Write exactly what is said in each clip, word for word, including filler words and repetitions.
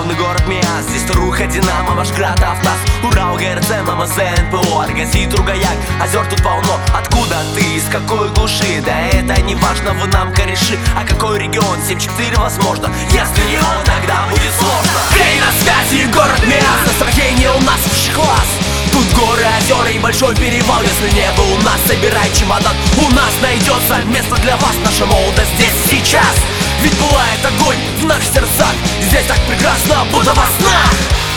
миллионный город мест. Здесь Таруха, Динамо, Башград, Автаз, Урал, ГРЦ, ММЗ, НПО, Аргазит, Ругаяк. Озер тут полно. Откуда ты, из какой глуши? Да это не важно, вы нам кореши. А какой регион? семь четыре возможно. Если не он, тогда будет сложно. Эй, на связи город мест. Настроение у нас высший класс. Тут горы, озера и большой перевал. Если не был у нас, собирай чемодан. У нас найдется место для вас. Наша молодость здесь и сейчас. Ведь бывает огонь в наших сердцах. Здесь так прекрасно, будто во снах.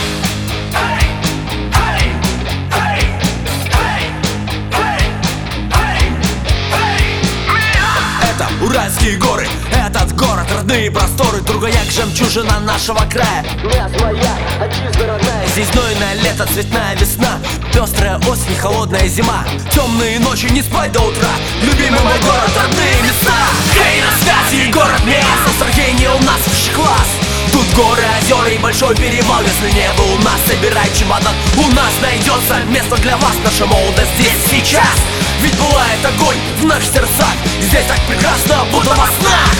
Это Уральские горы, этот город, родные просторы. Другаяк, жемчужина нашего края. Моя своя, отчизна родная. Здесь знойное лето, цветная весна, пестрая осень, холодная зима, темные ночи, не спать до утра. Любимый мой город, родные места. Эй, на связи город мест. Настроение у нас высший класс. Тут горы, озера и большой перевал. Если не был у нас, собирай чемодан. У нас найдется место для вас. Наша молодость здесь сейчас. Ведь бывает огонь в наших сердцах. Здесь так прекрасно, будто во снах.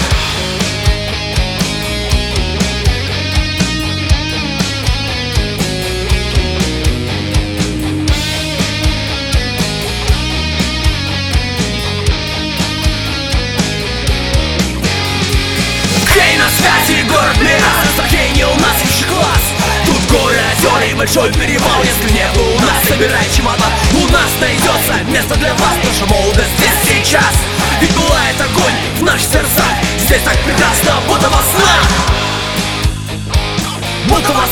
На связи город мест. Настроение у нас высший класс. Тут горы, озера и большой перевал. Если не был у нас, собирай чемодан. У нас найдется место для вас. Наша молодость здесь сейчас. Ведь бывает огонь в наших сердцах. Здесь так прекрасно, будто во снах. Будто во